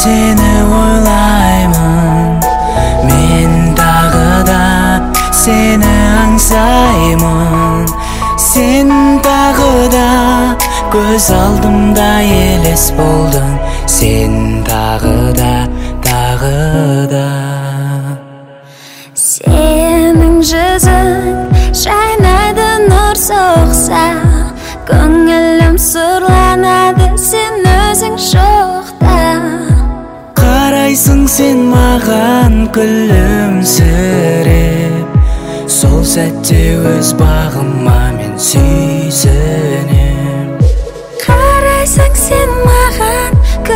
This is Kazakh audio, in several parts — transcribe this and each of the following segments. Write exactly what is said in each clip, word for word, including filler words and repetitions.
seni ойлаймын, мен тағы да seni аңсаймын. Sen тағы да көз алдымда елес болдың, sen тағы да, тағы да. Senin жүзің жайнайды нұр соқса, көңілім сұрланады сен өзің жоқта. Қарайсың сен маған күлімсіреп, сол сәтте өз бағыма мен сүйсінем. Қарайсың сен маған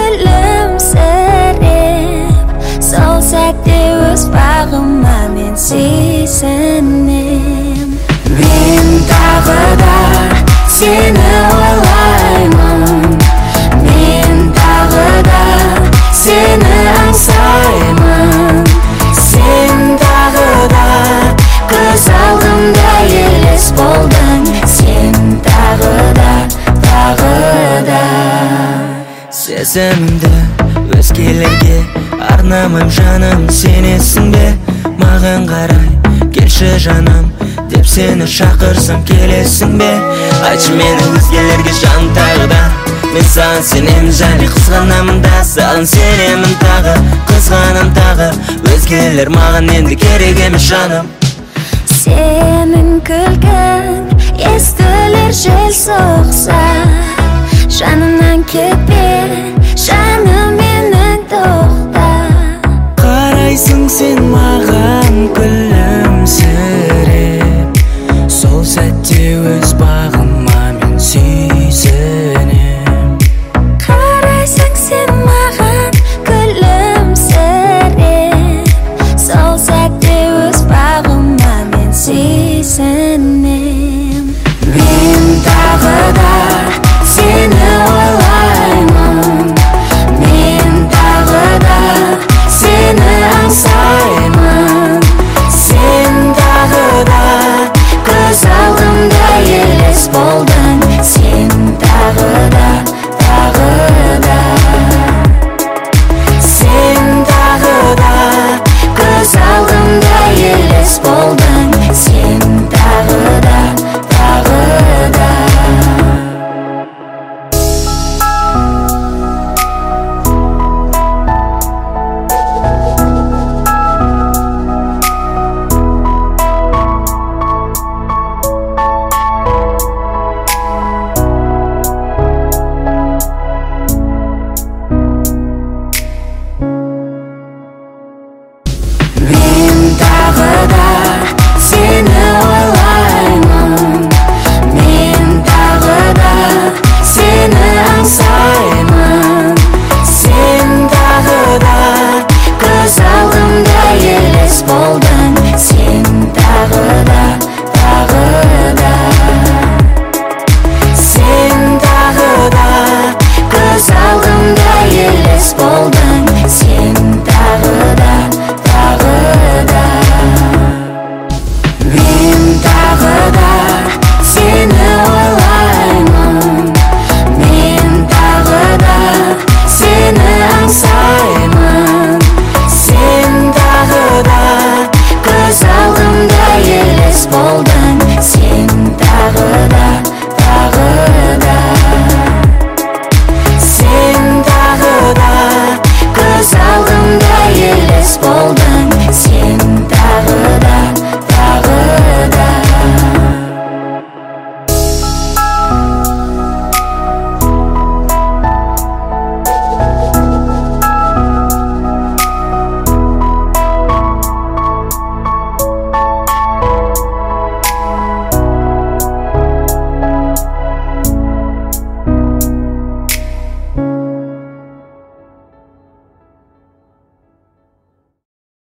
күлімсіреп, сол сәтте өз бағыма мен сүйсінем. Мен тағы да seni ойлаймын, мен тағы да seni аңсаймын. Sen тағы да көз алдымда елес болдың, sen тағы да, тағы да. Сезімімді өзгелерге арнамайм жаным, сенесің бе? Маған қарай келші жаным деп сені шақырсам келесің бе? Айтшы мені өзгелерге жан тағы да, мен саған сенемін және қызғанамын да, саған сенемін тағы, қызғанам тағы. Өзгелер маған енді керек емес жаным. Senin күлкің естілер жел соқса, жанымнан кетпе, жаным менің тоқта. Қарайсың сен маған күлімсіреп, сол сәтте өз